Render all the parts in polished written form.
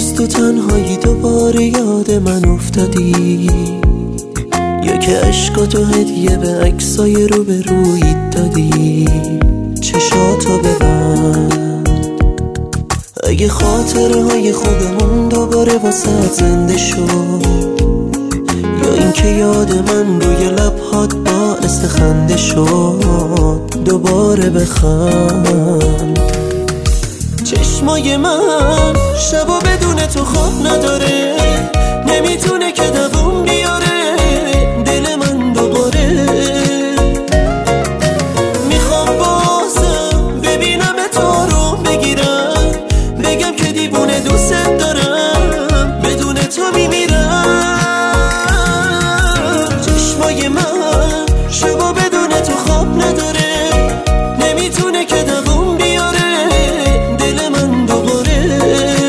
تو تنهایی دوباره یاد من افتادی، یا که عشقاتو هدیه به عکسای رو به روی دادی. چشاتو ببند، اگه خاطره های خوبمون دوباره واسه زنده شد، یا اینکه یاد من روی لبهات باعث خنده شد. دوباره بخند. چشمای من شبا بدون تو خواب نداره، نمیتونه که دووم بیاره دل من دوباره. میخوام بازم ببینم تو رو بگیرم، بگم که دیوونه دوست دارم، بدون تو میمیرم. چشمای من شبا بدون تو خواب نداره، نمیتونه که دووم بیاره دل من دوباره.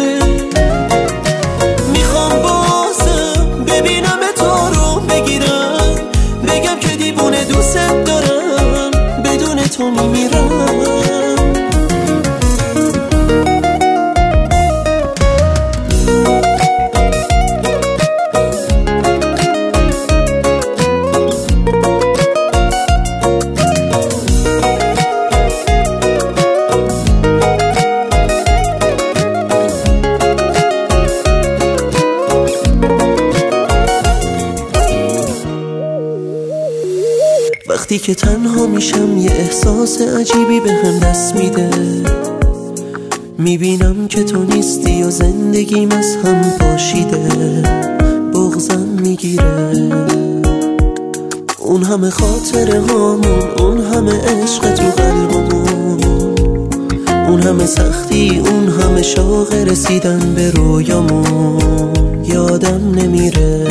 میخوام بازم ببینم تو رو بگیرم، بگم که دیوونه دوست دارم، بدون تو میمیرم. وقتی که تنها میشم یه احساس عجیبی به هم دست میده، میبینم که تو نیستی و زندگیم از هم پاشیده. بغضم میگیره، اون همه خاطره هامون، اون همه عشق تو قلبمون، اون همه سختی، اون همه شوق رسیدن به رویامون، یادم نمیره.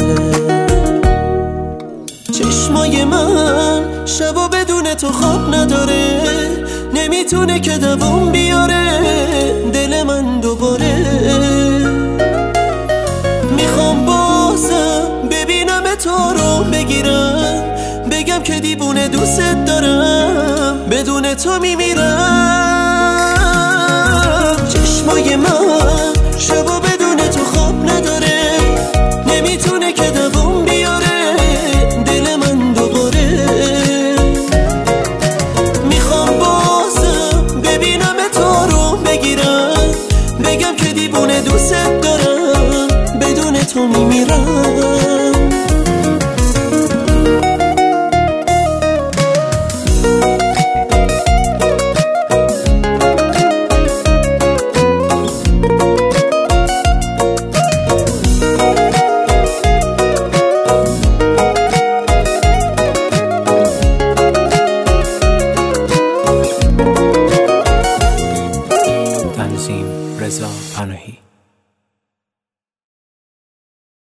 چشمای من شبا بدون تو خواب نداره، نمیتونه که دووم بیاره دل من دوباره. میخوام بازم ببینم تو رو بگیرم، بگم که دیوونه دوست دارم، بدون تو میمیرم.